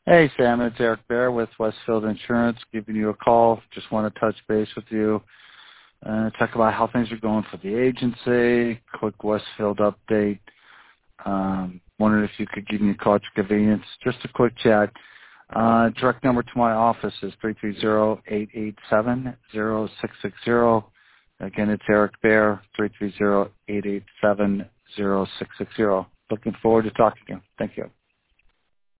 Hey, Sam, it's Eric Bear with Westfield Insurance, giving you a call. Just want to touch base with you and talk about how things are going for the agency, quick Westfield update. Wondered if you could give me a call at your convenience. Just a quick chat. Direct number to my office is 330-887-0660. Again, it's Eric Bear, 330-887-0660. Looking forward to talking to you. Thank you.